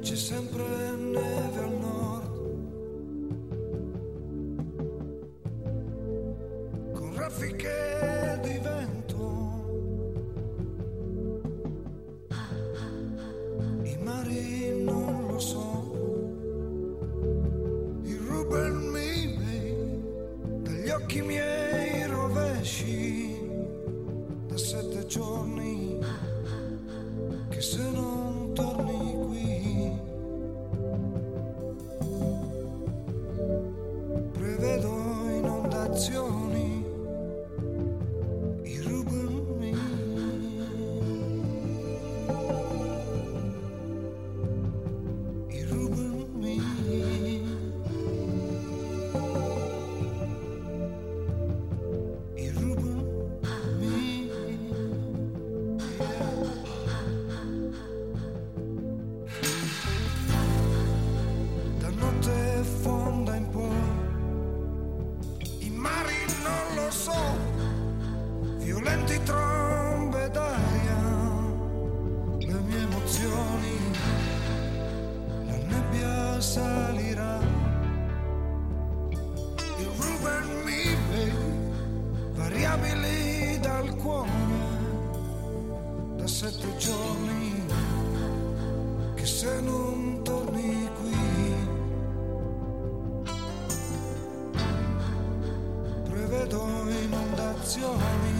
c'è sempre neve al nord, con raffiche di vento, i mari non lo so, il rubermi dagli occhi miei rovesci, da 7 giorni che se non torni qui prevedo inondazioni, i rubermi, i rubermi, i rubermi, da notte fonda in poi, i mari non lo so, violenti trombe d'aria, le mie emozioni, la nebbia salirà, il rubermi, variabili dal cuore, da 7 giorni che se non torni qui prevedo inondazioni.